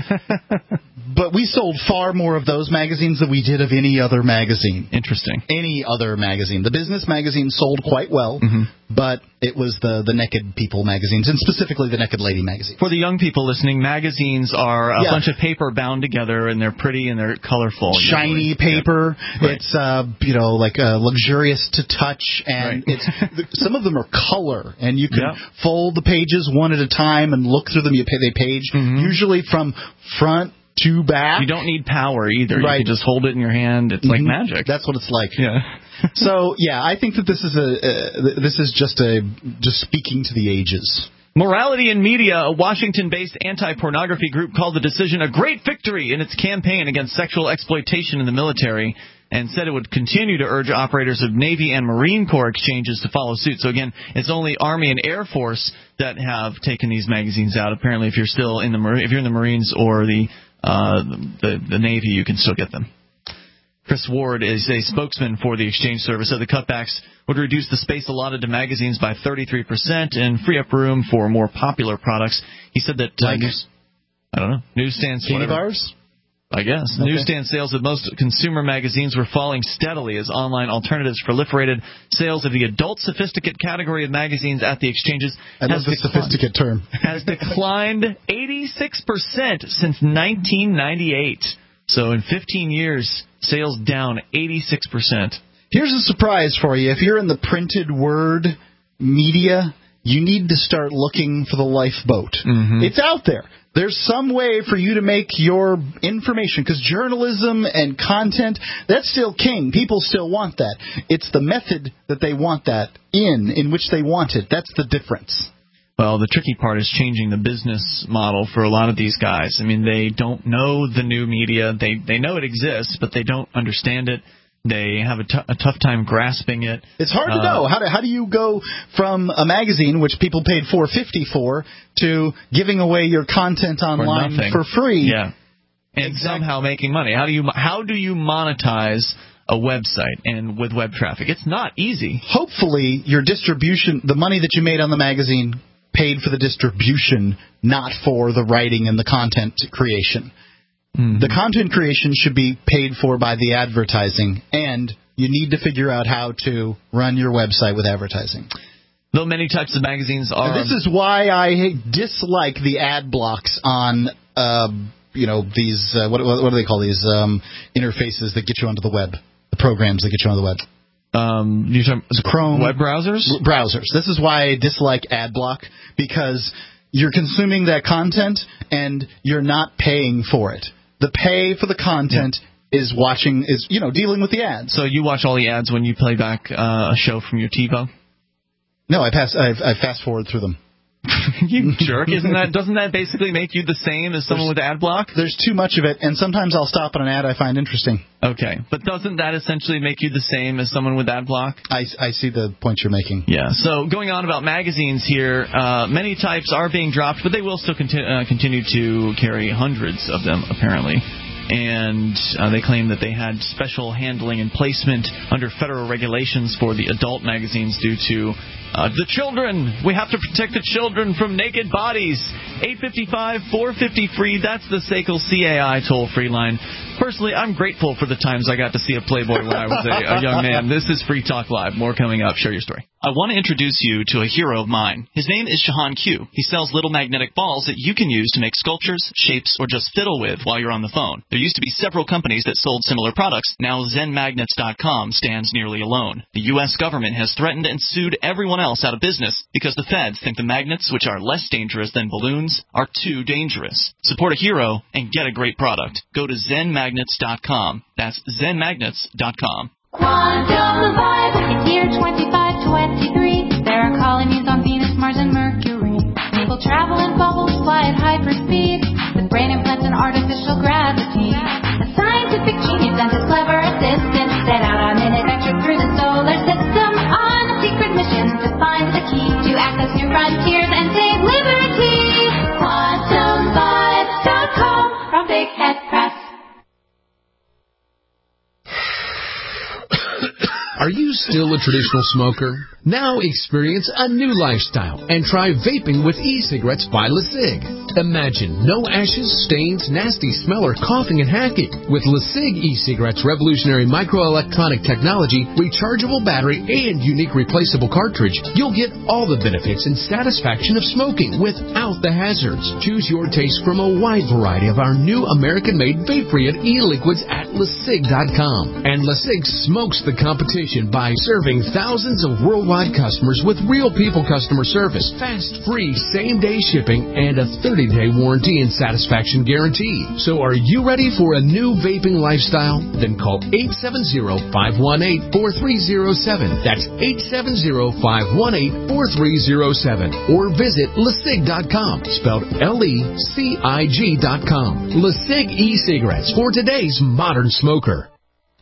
But we sold far more of those magazines than we did of any other magazine. Interesting. Any other magazine. The business magazine sold quite well, mm-hmm. but it was the, the Naked People magazines, and specifically the Naked Lady magazine. For the young people listening, magazines are a yeah. bunch of paper bound together, and they're pretty and they're colorful. Shiny usually. paper. Yeah. Right. It's, uh, you know, like uh, luxurious to touch, and right. it's some of them are color, and you can yeah. fold the pages one at a time and look through them. You pay, they page, mm-hmm. usually from front to back. You don't need power either. Right. You can just hold it in your hand. It's mm-hmm. like magic. That's what it's like. Yeah. So yeah, I think that this is a uh, this is just a just speaking to the ages. Morality in Media, a Washington-based anti-pornography group, called the decision a great victory in its campaign against sexual exploitation in the military, and said it would continue to urge operators of Navy and Marine Corps exchanges to follow suit. So again, it's only Army and Air Force that have taken these magazines out. Apparently, if you're still in the if you're in the Marines or the uh, the, the Navy, you can still get them. Chris Ward is a spokesman for the exchange service, said the cutbacks would reduce the space allotted to magazines by thirty-three percent and free up room for more popular products. He said that uh, like, news, I don't know, newsstands, candy whatever. bars. I guess. Okay. Newsstand sales of most consumer magazines were falling steadily as online alternatives proliferated. Sales of the adult sophisticate category of magazines at the exchanges I love the declined, sophisticate term. has declined eighty-six percent since nineteen ninety-eight. So in fifteen years, sales down eighty-six percent. Here's a surprise for you. If you're in the printed word media, you need to start looking for the lifeboat. Mm-hmm. It's out there. There's some way for you to make your information, because journalism and content, that's still king. People still want that. It's the method that they want that in, in which they want it. That's the difference. Well, the tricky part is changing the business model for a lot of these guys. I mean, they don't know the new media. They they know it exists, but they don't understand it. They have a, t- a tough time grasping it. It's hard to uh, know. How do, how do you go from a magazine, which people paid four dollars and fifty cents for, to giving away your content online for free? Yeah, and exactly. somehow making money. How do you how do you monetize a website and with web traffic? It's not easy. Hopefully, your distribution, the money that you made on the magazine, paid for the distribution, not for the writing and the content creation. Mm-hmm. The content creation should be paid for by the advertising, and you need to figure out how to run your website with advertising. Though many types of magazines are... And this is why I dislike the ad blocks on, uh, you know, these, uh, what, what do they call these, um, interfaces that get you onto the web, the programs that get you on the web. Um, you're talking Chrome web browsers? Browsers. This is why I dislike ad block, because you're consuming that content and you're not paying for it. The pay for the content yeah. is watching, is, you know, dealing with the ads. So you watch all the ads when you play back uh, a show from your TiVo? No, I pass. I, I fast forward through them. You jerk! Isn't that doesn't that basically make you the same as someone there's, with ad block? There's too much of it, and sometimes I'll stop on an ad I find interesting. Okay, but doesn't that essentially make you the same as someone with ad block? I, I see the point you're making. Yeah. So going on about magazines here, uh, many types are being dropped, but they will still conti- uh, continue to carry hundreds of them apparently. And uh, they claim that they had special handling and placement under federal regulations for the adult magazines due to uh, the children. We have to protect the children from naked bodies. eight five five, four five zero, free. That's the S A C L C A I toll-free line. Personally, I'm grateful for the times I got to see a Playboy when I was a, a young man. This is Free Talk Live. More coming up. Share your story. I want to introduce you to a hero of mine. His name is Shahan Q. He sells little magnetic balls that you can use to make sculptures, shapes, or just fiddle with while you're on the phone. There used to be several companies that sold similar products. Now Zen Magnets dot com stands nearly alone. The U S government has threatened and sued everyone else out of business because the feds think the magnets, which are less dangerous than balloons, are too dangerous. Support a hero and get a great product. Go to Zen Magnets dot com. That's Zen Magnets dot com. Quantum Vibe, it's year twenty-five twenty-three. There are colonies on Venus, Mars, and Mercury. People travel in bubbles, fly at hyperspeed, with brain implants and artificial gravity. A scientific genius and his clever assistant set out on an adventure through the solar system on a secret mission to find the key to access new frontiers and save liberty. Quantum Vibe dot com from Big Head Press. Are you still a traditional smoker? Now experience a new lifestyle and try vaping with e-cigarettes by LeSig. Imagine no ashes, stains, nasty smell, or coughing and hacking. With LeSig e-cigarettes' revolutionary microelectronic technology, rechargeable battery, and unique replaceable cartridge, you'll get all the benefits and satisfaction of smoking without the hazards. Choose your taste from a wide variety of our new American-made vape-free and e-liquids at LeSig dot com. And LeSig smokes the competition by serving thousands of worldwide customers with real people customer service, fast, free, same-day shipping, and a thirty-day warranty and satisfaction guarantee. So are you ready for a new vaping lifestyle? Then call eight seven zero, five one eight, four three zero seven. That's eight seven zero, five one eight, four three zero seven. Or visit LeSig dot com, spelled L E C I G dot com. LeSig e-cigarettes for today's modern smoker.